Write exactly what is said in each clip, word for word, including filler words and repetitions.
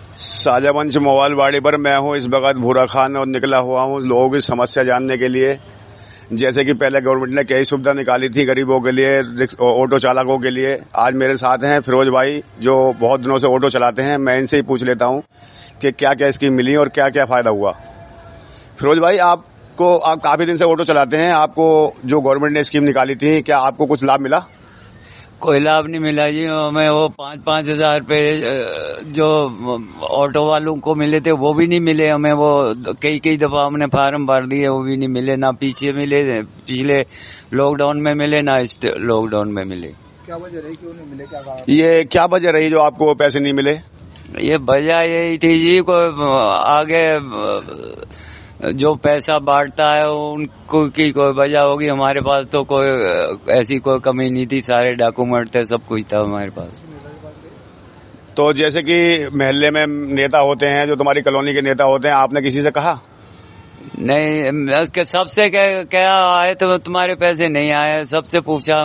साजावंश मोबाइलवाड़ी पर मैं हूं इस वक्त भूरा खान और निकला हुआ हूं लोगों की समस्या जानने के लिए। जैसे कि पहले गवर्नमेंट ने कई सुविधा निकाली थी गरीबों के लिए, ऑटो चालकों के लिए। आज मेरे साथ हैं फिरोज भाई जो बहुत दिनों से ऑटो चलाते हैं। मैं इनसे ही पूछ लेता हूं कि क्या क्या स्कीम मिली और क्या क्या फायदा हुआ। फिरोज भाई, आपको आप काफी दिन से ऑटो चलाते हैं, आपको जो गवर्नमेंट ने स्कीम निकाली थी क्या आपको कुछ लाभ मिला? कोई लाभ नहीं मिला जी हमें। वो पाँच पाँच हजार रुपये जो ऑटो वालों को मिले थे वो भी नहीं मिले हमें। वो कई कई दफा हमने फार्म भर दिए वो भी नहीं मिले। ना पीछे मिले, पिछले लॉकडाउन में मिले, ना इस लॉकडाउन में मिले। क्या वजह रही, क्यों नहीं मिले, क्या कहा? ये क्या वजह रही जो आपको पैसे नहीं मिले? ये वजह यही थी जी, कोई आगे जो पैसा बांटता है उनको की कोई वजह होगी। हमारे पास तो कोई ऐसी कोई कमी नहीं थी, सारे डॉक्यूमेंट थे, सब कुछ था हमारे पास। तो जैसे कि मोहल्ले में नेता होते हैं, जो तुम्हारी कॉलोनी के नेता होते हैं, आपने किसी से कहा? नहीं, सबसे क्या आए तो तुम्हारे पैसे नहीं आए, सबसे पूछा,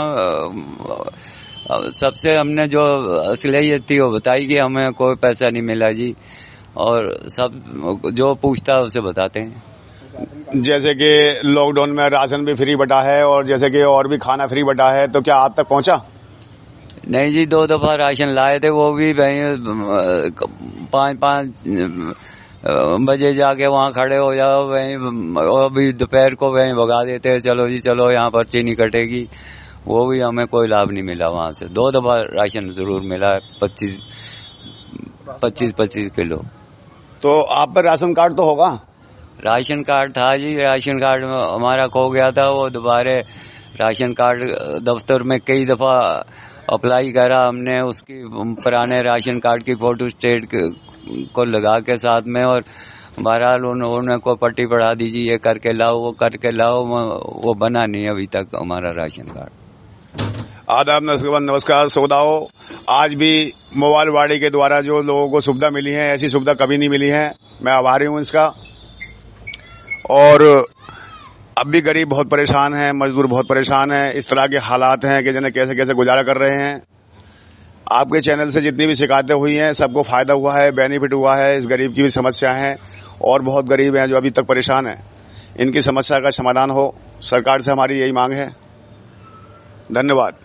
सबसे हमने जो असलियत थी वो बताई कि हमें कोई पैसा नहीं मिला जी। और सब जो पूछता है उसे बताते हैं। जैसे कि लॉकडाउन में राशन भी फ्री बटा है और जैसे कि और भी खाना फ्री बटा है, तो क्या आप तक पहुंचा? नहीं जी, दो दफा राशन लाए थे, वो भी वहीं पाँच पाँच बजे जाके वहाँ खड़े हो जाओ, वहीं अभी दोपहर को वहीं भगा देते हैं, चलो जी चलो यहाँ पर चीनी कटेगी। वो भी हमें कोई लाभ नहीं मिला वहाँ से। दो दफा राशन जरूर मिला है, पच्चीस पच्चीस पच्चीस किलो। तो आप पर राशन कार्ड तो होगा? राशन कार्ड था जी, राशन कार्ड हमारा खो गया था। वो दोबारा राशन कार्ड दफ्तर में कई दफा अप्लाई करा हमने, उसकी पुराने राशन कार्ड की फोटो स्टेट को लगा के साथ में, और बहरहाल उन्होंने को पट्टी पढ़ा दीजिए, ये करके लाओ वो करके लाओ, वो बना नहीं अभी तक हमारा राशन कार्ड। आदाब, नमस्कार सौदाओ। आज भी मोबाइलवाड़ी के द्वारा जो लोगों को सुविधा मिली है, ऐसी सुविधा कभी नहीं मिली है। मैं आभारी हूं इसका। और अब भी गरीब बहुत परेशान है, मजदूर बहुत परेशान है। इस तरह के हालात हैं कि जिन्हें कैसे कैसे गुजारा कर रहे हैं। आपके चैनल से जितनी भी शिकायतें हुई हैं सबको फायदा हुआ है, बेनिफिट हुआ है। इस गरीब की भी समस्या है और बहुत गरीब हैं जो अभी तक परेशान है। इनकी समस्या का समाधान हो, सरकार से हमारी यही मांग है। धन्यवाद।